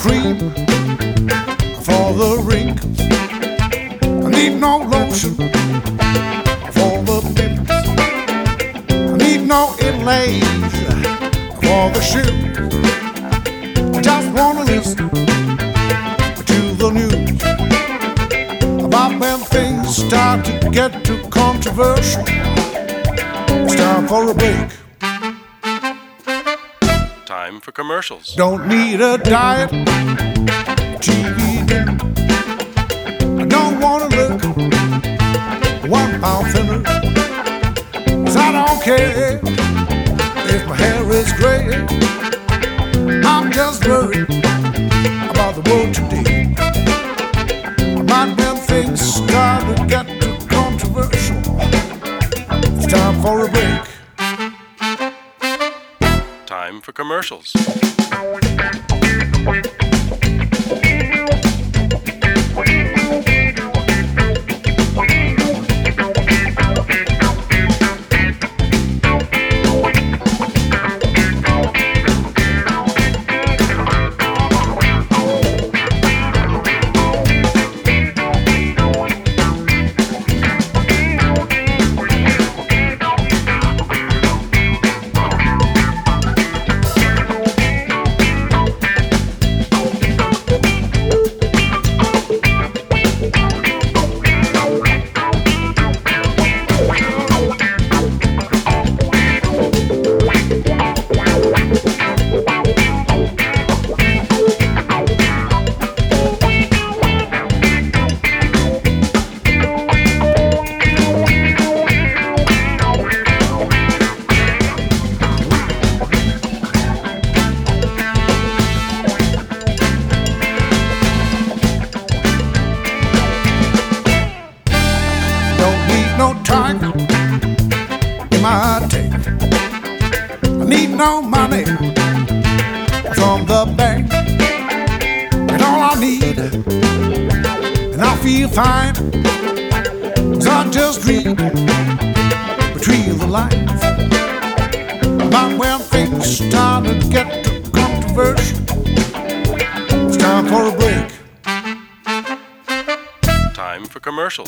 cream for the wrinkles. I need no lotion for the pimples. I need no inlays for the shoes. I just wanna listen to the news about when things start to get too controversial. It's time for a break. Time for commercials. Don't need a diet, TV dinner. I don't wanna look 1 pound thinner. 'Cause I don't care if my hair is gray. I'm just worried about the world today. About when things start to get too controversial. It's time for a break. Time for commercials. No time in my tank. I need no money from the bank. And all I need, and I feel fine, is I just read between the lines about when things start to get too controversial. It's time for a break. Time for commercials.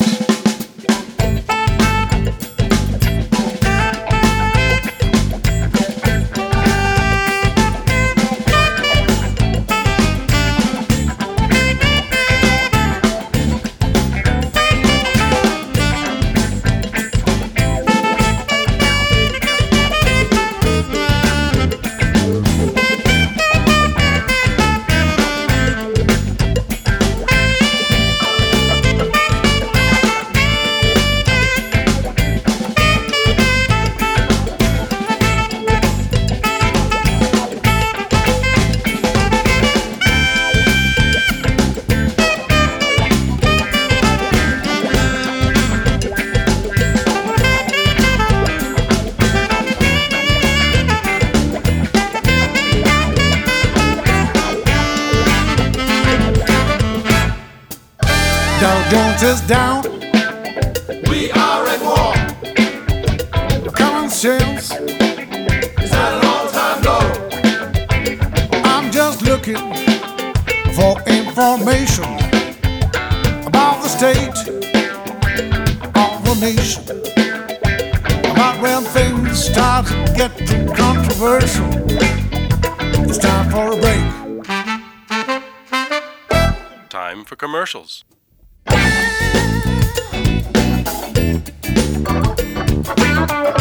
Dow Jones is down. We are at war. Common sense Is at an all-time low. I'm just looking for information about the state of the nation. About when things start to get too controversial. It's time for a break. Time for commercials. Thank you.